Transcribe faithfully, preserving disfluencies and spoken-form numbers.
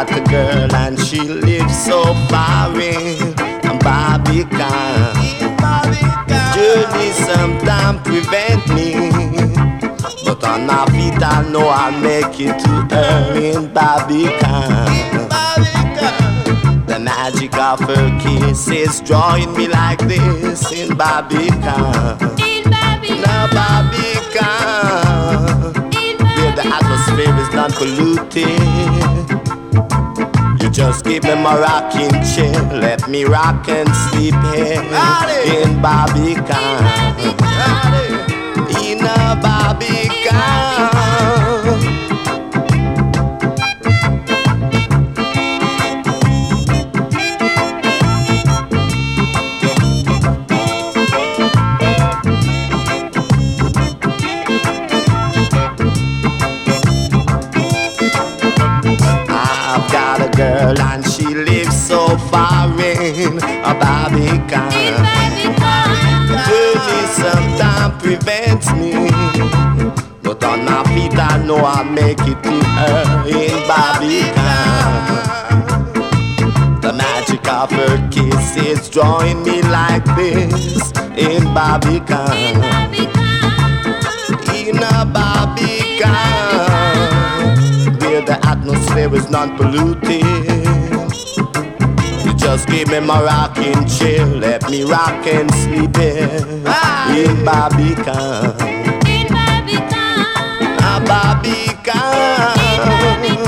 got a girl and she lives so far in Barbican. Journey sometimes prevent me, but on my feet I know I'll make it to her in Barbican. The magic of her kiss is drawing me like this in Barbican. In Barbican. Now Barbican, where the atmosphere is not polluted. You just give me my rocking chair, let me rock and sleep here in Barbican. In a Barbican. I've got a girl and she lives so far in a Barbican. Journey sometimes prevents me, but on my feet I know I'll make it to her in Barbican. The magic of her kiss is drawing me like this in Barbican. In a Barbican, where the atmosphere is not polluted. You just give me my rocking chair, let me rock and sleep here in Barbican. In Barbican. A Barbican.